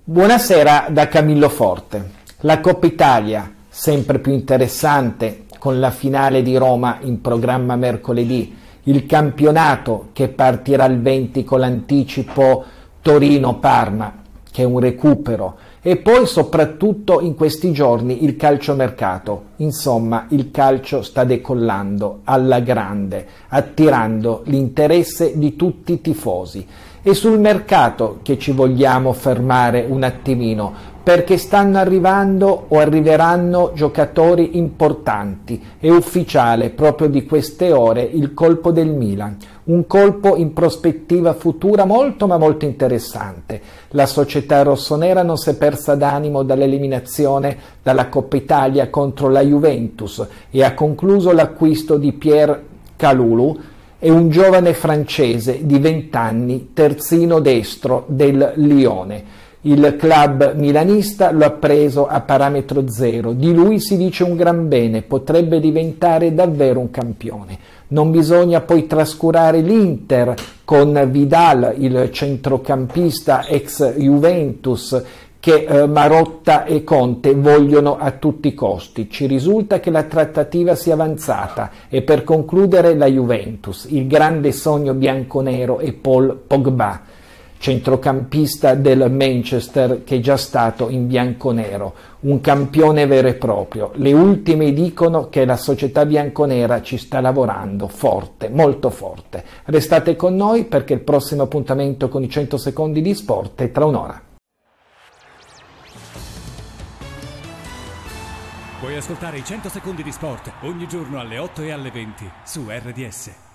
Buonasera da Camillo Forte. La Coppa Italia, sempre più interessante, con la finale di Roma in programma mercoledì, il campionato che partirà il 20 con l'anticipo Torino-Parma, che è un recupero, e poi soprattutto in questi giorni il calciomercato. Insomma, il calcio sta decollando alla grande, attirando l'interesse di tutti i tifosi. È sul mercato che ci vogliamo fermare un attimino, perché stanno arrivando o arriveranno giocatori importanti. È ufficiale proprio di queste ore il colpo del Milan, un colpo in prospettiva futura molto ma molto interessante. La società rossonera non si è persa d'animo dall'eliminazione dalla Coppa Italia contro la Juventus e ha concluso l'acquisto di Pierre Kalulu. È un giovane francese di 20 anni, terzino destro del Lione. Il club milanista lo ha preso a parametro zero, di lui si dice un gran bene, potrebbe diventare davvero un campione. Non bisogna poi trascurare l'Inter con Vidal, il centrocampista ex Juventus, che Marotta e Conte vogliono a tutti i costi. Ci risulta che la trattativa sia avanzata e per concludere la Juventus, il grande sogno bianconero è Paul Pogba, centrocampista del Manchester che è già stato in bianconero, un campione vero e proprio. Le ultime dicono che la società bianconera ci sta lavorando forte, molto forte. Restate con noi perché il prossimo appuntamento con i 100 secondi di sport è tra un'ora. Puoi ascoltare i 100 secondi di sport ogni giorno alle 8 e alle 20 su RDS.